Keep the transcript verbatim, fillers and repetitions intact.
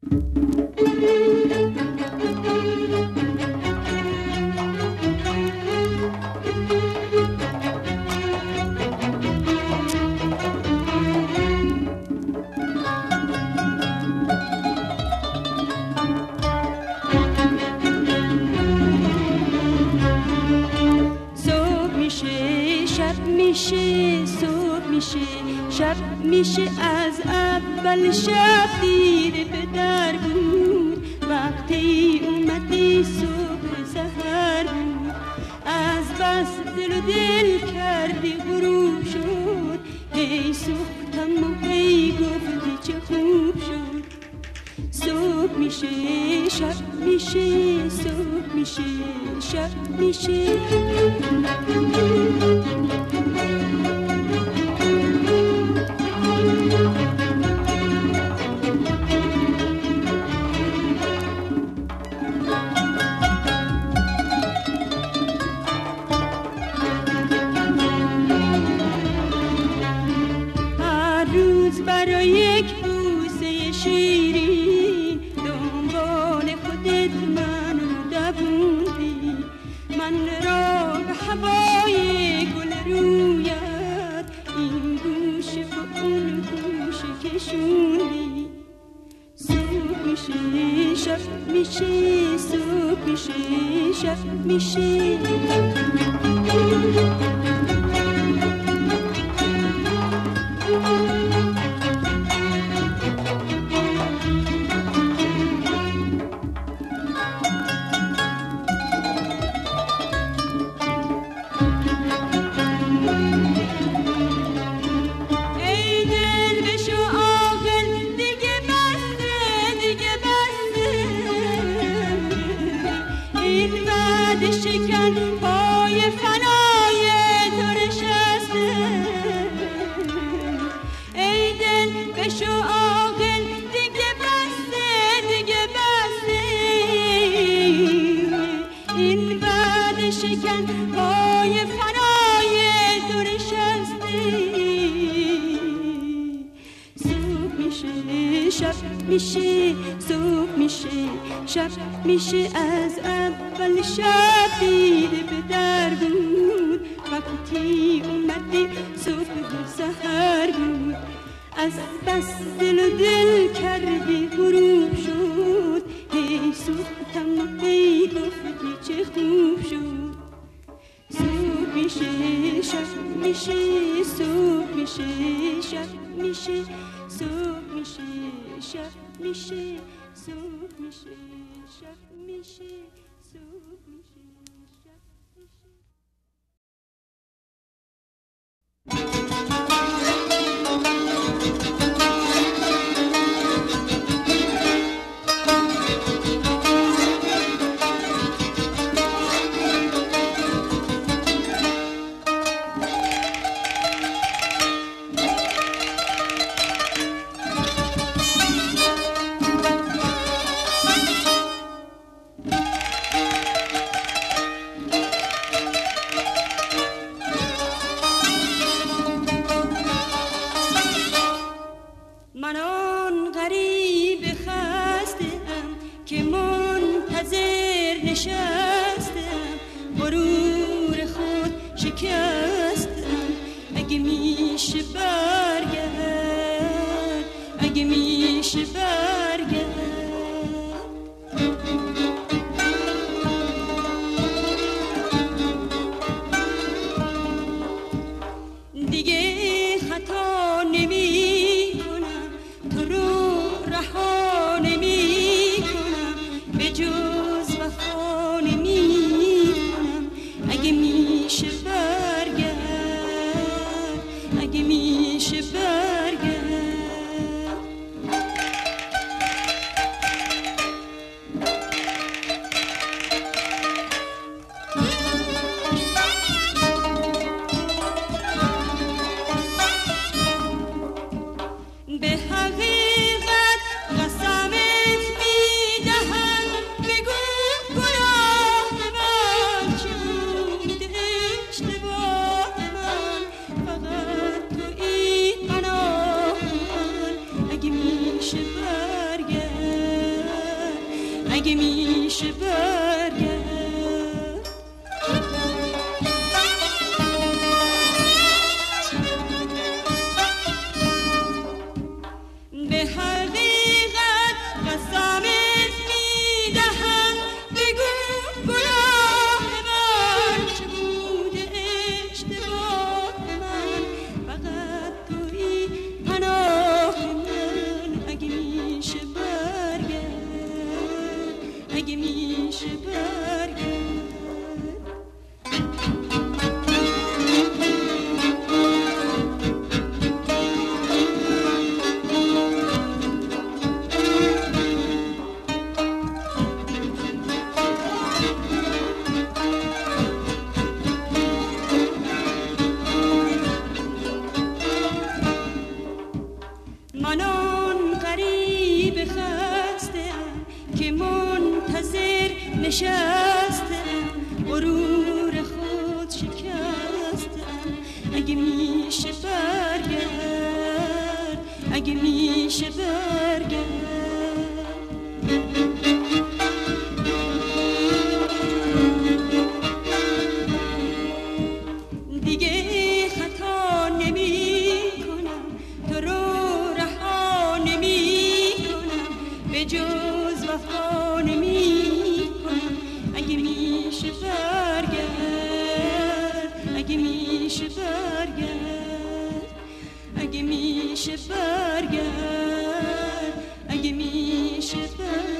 میشه از اول شب دیره به در بود، وقتی اومدی صبح سحر بود، از بس دل و دل کردی غروب شد، هی سوختم و هی گفتی چه خوب شد. صبح میشه شب میشه، صبح میشه شب میشه. برای یک بوسه شیرین دنبال خودت منو دووندی، من را به هوای گل رویت این گوشه و اون گوشه کشوندی. صبح میشه شب میشه، صبح میشه شب میشه. شکن پای فنای تو نشسته، ای دل بشو عاقل دیگه بسته، دیگه بسته. این بعد شکن پای فنای تو نشسته. صبح میشه شب میشه، صبح میشه شب میشه. از اول شب دیده به در بود، وقتی اومدی صبح سحر بود، از بس دل و دل کردی غروب شد، هی سوختم و هی گفتی چه خوب شد. صبح میشه شب میشه، صبح میشه شب میشه، صبح میشه شب میشه، صبح میشه شب میشه، صبح میشه شب میشه. اگه میشه برگرد. به حقیقت قسمت میدهم، بگو گناه من چه بوده، اشتباه من، فقط توی پناه من. اگه میشه برگرد، اگه میشه برگرد. من آن غریب خسته‌ام که منتظر نشسته‌ام، غرور خود شکسته‌ام. اگه میشه برگرد، اگه میشه برگرد. دیگه خطا نمی کنم، تو رو رها نمی کنم، به جز وفا نمی کنم. اگه میشه برگرد، اگه میشه برگرد، اگه میشه برگرد، اگه میشه برگرد.